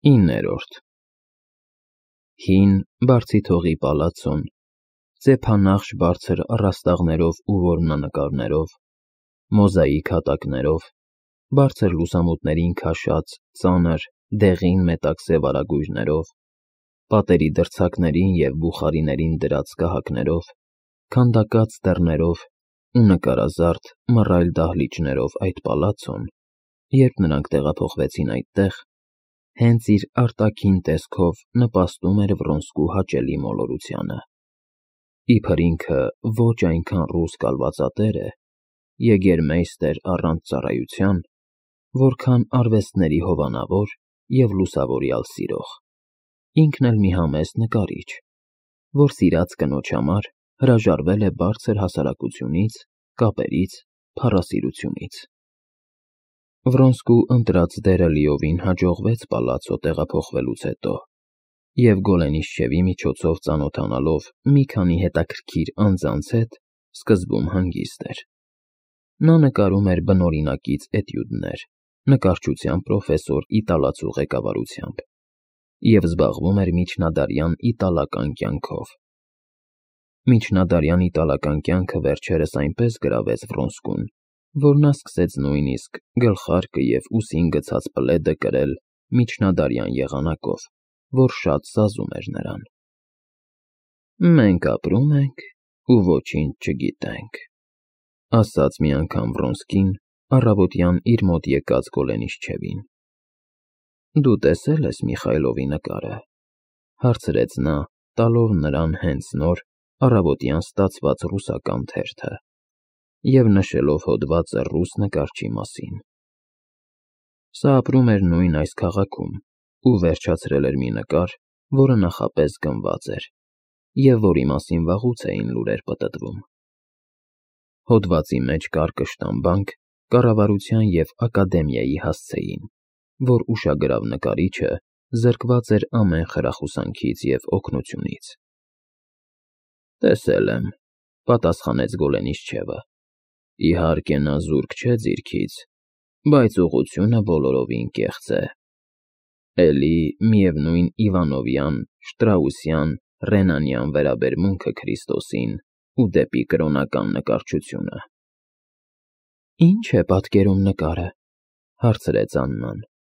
9-րդ Հին բարձիթողի պալացոն, ծեփանախշ բարձր առաստաղներով ու որմնանկարներով, մոզաիկ հատակներով, բարձր լուսամուտներին քաշած ծանր, դեղին մետաքսե վարագույրներով, պատերի դրձակներին և բուխարիներին դրած կահակներով, քանդակած դռներով ու նկարազարդ մռայլ դահլիճներով այդ պալացոն, երբ նրանք տեղափոխվեցին այդտեղ, հենց իր արտաքին տեսքով նպաստում էր Վրոնսկու հաճելի մոլորությանը։ Իբր ինքը ոչ այնքան ռուս կալվածատեր է, եգերմեյստեր առանց ծառայության, որքան արվեստների հովանավոր և լուսավորյալ սիրող, ինքն էլ մի համեստ նկարիչ, որ սիրած կնոջ համար հրաժարվել է բարձր հասարակությունից, կապերից, փառասիրությունից։ Վրոնսկու ընտրած դերը լիովին հաջողվեց պալացո տեղափոխվելուց հետո, և Գոլենիշչևի միջոցով ծանոթանալով մի քանի հետաքրքիր անձանց հետ, սկզբում հանգիստ էր։ Նա նկարում էր բնօրինակից էտյուդներ, նկարչության պրոֆեսոր իտալացու ղեկավարությամբ, և զբաղվում էր միջնադարյան իտալական կյանքով։ Միջնադարյան իտալական կյանքը վերջերս այնպես գրավեց Վրոնսկուն, որ նա սկսեց նույնիսկ գլխարկը և ուսին գցած պլեդը կրել միջնադարյան եղանակով, որ շատ սազում էր նրան։ «Մենք ապրում ենք ու ոչինչ չգիտենք», ասաց մի անգամ Վրոնսկին առավոտյան իր մոտ եկած Գոլենիշչևին։ «Դու տեսե՞լ ես Միխայլովի նկարը», հարցրեց նա, տալով նրան հենց նոր առավոտյան ստացված ռուսական թերթը և նշելով հոդվածը ռուս նկարչի մասին։ Սա ապրում էր նույն այս քաղաքում ու վերջացրել էր մի նկար, որը նախապես գնված էր և որի մասին վաղուց էին լուրեր պտտվում։ Հոդվածի մեջ կար կշտամբանք կառավարության և ակադեմիայի հասցեին, որ ուշագրավ նկարիչը զրկված էր ամեն խրախուսանքից և օգնությունից։ «Տեսել եմ», պատասխանեց Գոլենիշչևը։ «Իհարկե նա զուրկ չէ ձիրքից, բայց ուղղությունը բոլորովին կեղծ է։ Էլի միևնույն Իվանովյան, շտրաուսյան, ռենանյան վերաբերմունքը Քրիստոսին ու դեպի կրոնական նկարչությունը»։ «Ինչ է պատկերում նկարը», հարցրեց Աննան։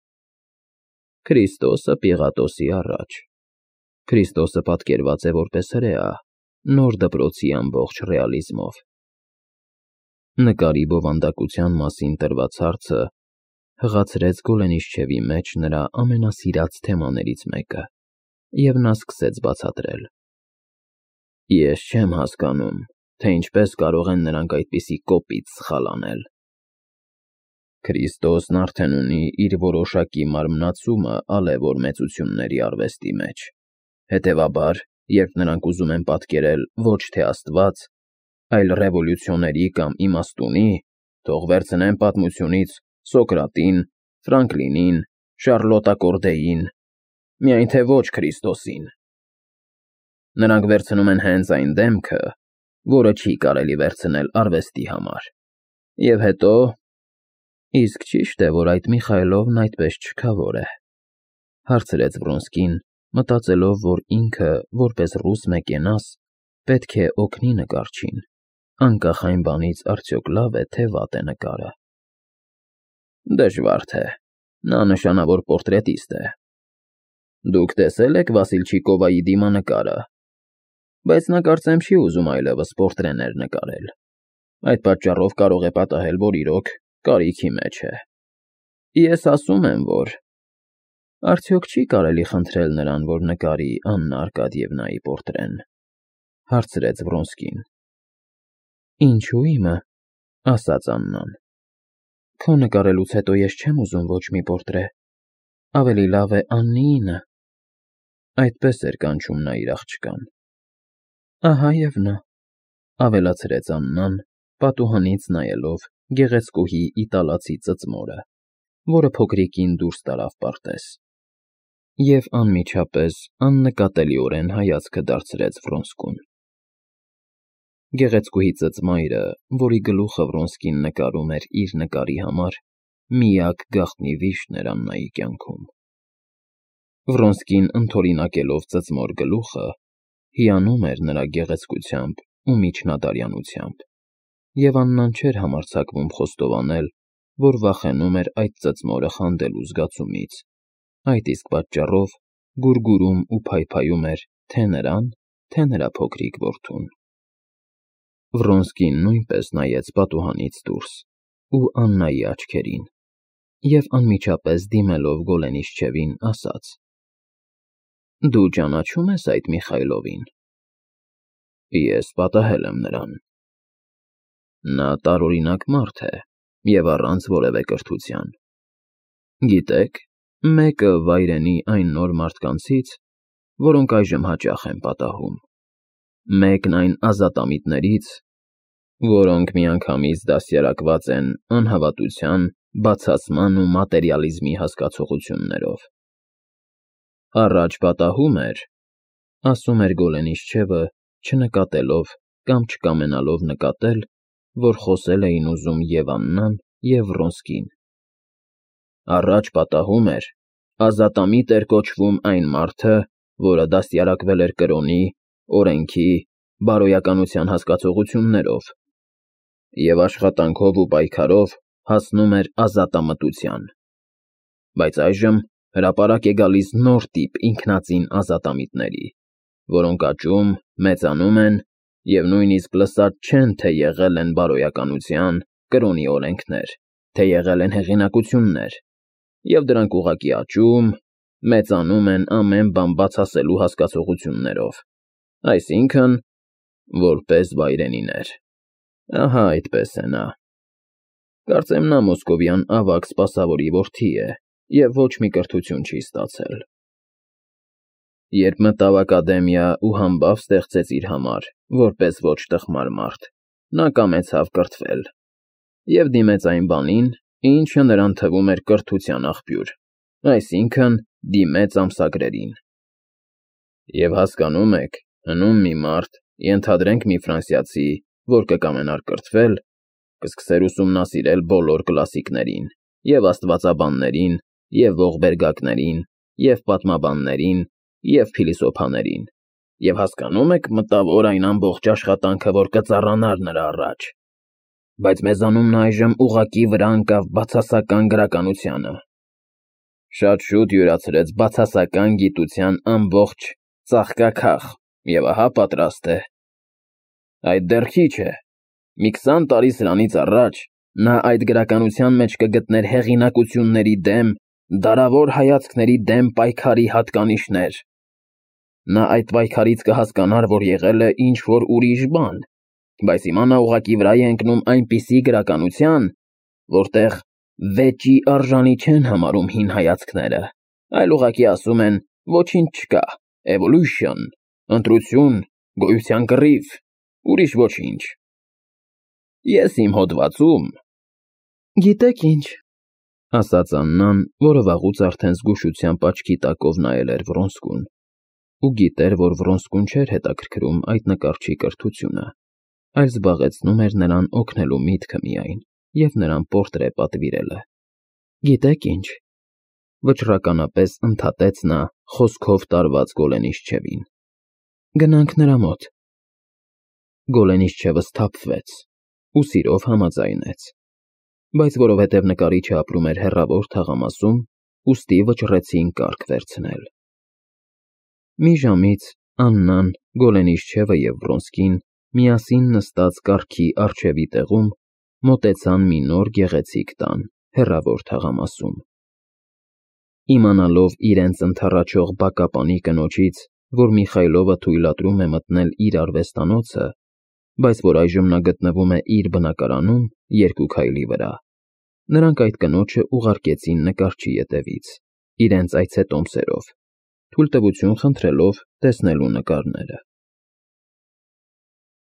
«Քրիստոսը Պիղատոսի առաջ։ Քրիստոսը պատկերված է որպես հրեա, նոր դպրոցի ամբողջ ռեալիզմով»։ Նկարի բովանդակության մասին տրված հարցը հղացրեց Գոլենիշչևի մեջ նրա ամենասիրած թեմաներից մեկը, և նա սկսեց բացատրել։ «Ես չեմ հասկանում, թե ինչպես կարող են նրանք այդպիսի կոպիտ սխալ անել։ Քրիստոսն արդեն ունի իր որոշակի մարմնացումը ալևոր մեծությունների արվեստի մեջ, հետևաբար, երբ նրանք ուզում են պատկերել ոչ թե Աստված, այլ ռևոլյուցիոների կամ իմաստունի, թող վերցնեն պատմությունից Սոկրատին, Ֆրանկլինին, Շառլոտա Կորդեին, միայն թե ոչ Քրիստոսին։ Նրանք վերցնում են հենց այն դեմքը, որը չի կարելի վերցնել արվեստի համար, և հետո… Իսկ ճի՞շտ է, որ այդ Միխայլովն այդպես չքավոր է», հարցրեց Վրոնսկին, մտածելով, որ ինքը, որպես ռուս մեկենաս, պետք է օգնի նկարչին, անկախ այն բանից արդյոք լավ է, թե վատ է նկարը։ «Դժվար թե, նա նշանավոր պորտրետիստ է։ Դուք տեսե՞լ եք Վասիլչիկովայի դիմանկարը, բայց նա կարծեմ չի ուզում այլևս պորտրեներ նկարել։ Այդ պատճառով կարող է պատահել, որ իրոք կարիքի մեջ է։ Ես ասում եմ, որ… Արդյոք չի՞ կարելի խնդրել նրան, որ նկարի Աննա Արկադիևնայի պորտրեն», հարցրեց Վրոնսկին։ «Ինչու իմը», ասաց Աննան։ «Քո նկարելուց հետո ես չեմ ուզում ոչ մի պորտրե, ավելի լավ է Աննիինը»։ Այդպես էր կանչում նա իր աղջկան։ «Ահա և նա», ավելացրեց Աննան, պատուհանից նայելով գեղեցկուհի իտալացի ծծմորը, որը փոքրիկին դուրս տարավ պարտեզ, և անմիջապես աննկատելիորեն հայացքը դարձրեց Վրոնսկուն։ Գեղեցկուհի ծծմայրը, որի գլուխը Վրոնսկին նկարում էր իր նկարի համար, միակ գաղտնի վիշտն էր Աննայի կյանքում։ Վրոնսկին ընդօրինակելով ծծմոր գլուխը, հիանում էր նրա գեղեցկությամբ ու միջնադարյանությամբ, և Աննան չէր համարձակվում խոստովանել, որ վախենում էր այդ ծծմորը խանդելու զգացումից, այդ իսկ պատճառով գուրգուրում ու փայփայում էր թե նրան, թե նրա փոքրիկ որդուն։ Վրոնսկին նույնպես նայեց պատուհանից դուրս ու Աննայի աչքերին և անմիջապես դիմելով Գոլենիշչևին ասաց. «Դու ճանաչո՞ւմ ես այդ Միխայլովին»։ Ես պատահել եմ նրան։ Նա տարօրինակ մարդ է և առանց որևէ կրթության։ Գիտեք, մեկը վայրենի այն նոր մարդկանցից, որոնք այժմ հաճախ են պատահում, մեկն այն ազատամիտներից, որոնք միանգամից դաստիարակված են անհավատության, բացասման ու մատերիալիզմի հասկացություններով։ Առաջ պատահում էր, ասում էր Գոլենիշչևը, չնկատելով կամ չկամենալով նկատել, որ խոսել էին ուզում և Աննան, և Վրոնսկին։ Առաջ պատահում էր, ազատամիտ էր կոչվում այն մարդը, որը դաստիարակվել էր կրոնի, օրենքի, բարոյականության հասկացություններով և աշխատանքով ու պայքարով հասնում էր ազատամտության։ Բայց այժմ հրապարակ է գալիս նոր տիպ ինքնածին ազատամիտների, որոնք աճում, մեծանում են և նույնիսկ լսած չեն, թե եղել են բարոյականության, կրոնի օրենքներ, թե եղել են հեղինակություններ, և դրանք ուղղակի աճում, մեծանում են ամեն բան բացասելու հասկացություններով, այսինքն՝ որպես վայրենիներ։ Ահա այդպես է նա։ Կարծեմ նա մոսկովյան ավագ սպասավորի որդի է և ոչ մի կրթություն չի ստացել։ Երբ մտավ ակադեմիա ու համբավ ստեղծեց իր համար, որպես ոչ տխմար մարդ, նա կամեցավ կրթվել և դիմեց այն բանին, ինչը նրան թվում էր կրթության աղբյուր, այսինքն՝ դիմեց ամսագրերին։ Եվ հասկանո՞ւմ եք, հնում մի մարդ, ենթադրենք մի ֆրանսիացի, որ կկամենար կրթվել, կսկսեր ուսումնասիրել բոլոր կլասիկներին, և աստվածաբաններին, և ողբերգակներին, և պատմաբաններին, և փիլիսոփաներին, և հասկանո՞ւմ եք, մտավ որ այն ամբողջ աշխատանքը, որ կծառանար նրա առաջ, բայց մեզանում նա այժմ ուղղակի վրա ընկավ բացասական գրականությանը, շատ շուտ յուրացրեց բացասական գիտության ամբողջ ծաղկաքաղ և ահա պատրաստ է։ Այդ դեռ քիչ է, մի 20 տարի սրանից առաջ նա այդ գրականության մեջ կգտներ հեղինակությունների դեմ, դարավոր հայացքների դեմ պայքարի հատկանիշներ։ Նա այդ պայքարից կհասկանար, որ եղել է ինչ-որ ուրիշ բան, բայց հիմա նա ուղղակի վրա է ընկնում այնպիսի գրականության, որտեղ վեճի արժանի չեն համարում հին հայացքները, այլ ուղղակի ասում են ոչինչ չկա, evolution, ընտրություն, գոյության կռիվ, ուրիշ ոչինչ։ Ես իմ հոդվածում… Գիտեք ինչ, ասաց Աննան, որը վաղուց արդեն զգուշությամբ աչքի տակով նայել էր Վրոնսկուն ու գիտեր, որ Վրոնսկուն չէր հետաքրքրում այդ նկարչի կրթությունը, այլ զբաղեցնում էր նրան օգնելու միտքը միայն և նրան պորտրե պատվիրելը։ Գիտեք ինչ, վճռականապես ընդհատեց նա խոսքով տարված Գոլենիշչևին։ Գնանք նրա մոտ։ Գոլենիշչևը սթափվեց ու սիրով համաձայնեց, բայց որովհետև նկարիչը ապրում էր հեռավոր թաղամասում, ուստի վճռեցին կարգ վերցնել։ Մի ժամից Աննան, Գոլենիշչևը և Վրոնսկին միասին նստած կառքի առջևի տեղում մոտեցան մի նոր գեղեցիկ տան, հեռավոր թաղամասում։ Իմանալով իրենց ընդառաջող բակապանի կնոջից, որ Միխայլովը թույլատրում է մտնել իր արվեստանոցը, բայց որ այժմ նա գտնվում է իր բնակարանում, երկու քայլի վրա, նրանք այդ կնոջը ուղարկեցին նկարչի ետևից, իրենց այցետոմսերով, թույլտվություն խնդրելով տեսնելու նկարները։